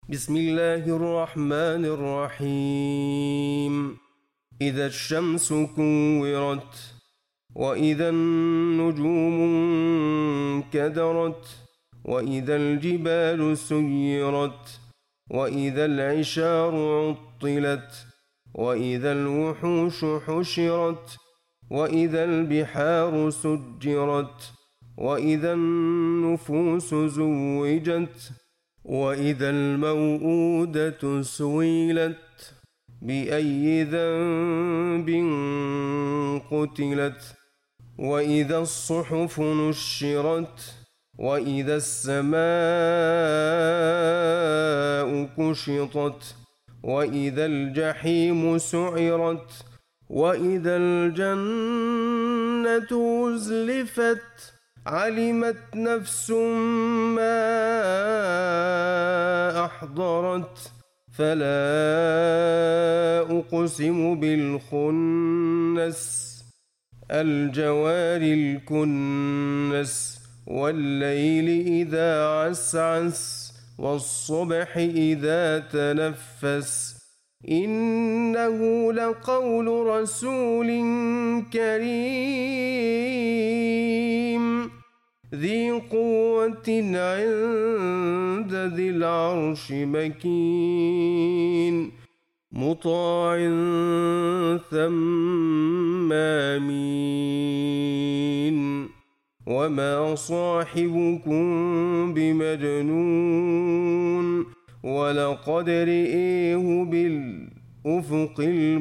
بسم الله الرحمن الرحيم. إذا الشمس كورت وإذا النجوم انكدرت وإذا الجبال سيرت وإذا العشار عطلت وإذا الوحوش حشرت وإذا البحار سجرت وإذا النفوس زوجت وإذا الموءودة سئلت بأي ذنب قتلت وإذا الصحف نشرت وإذا السماء كشطت وإذا الجحيم سعرت وإذا الجنة أزلفت علمت نفس ما أحضرت فلا أقسم بالخنس الجوار الكنس والليل إذا عسعس والصبح إذا تنفس إنه لقول رسول كريم ذي قوة عند ذي العرش مكين مطاع ثم أمين وما صاحبكم بمجنون ولقد رئيه بالأفق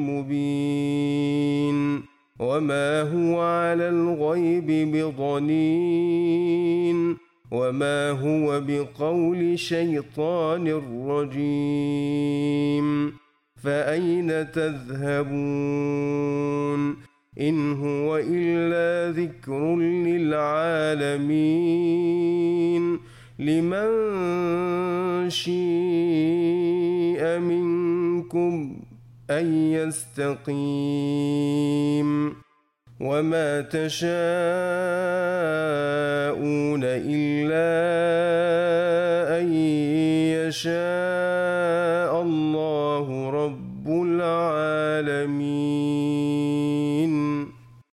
المبين وما هو على الغيب بضنين وما هو بقول شيطان رجيم فأين تذهبون إن هو إلا ذكر للعالمين لمن شاء منكم أن يستقيم وما تشاءون إلا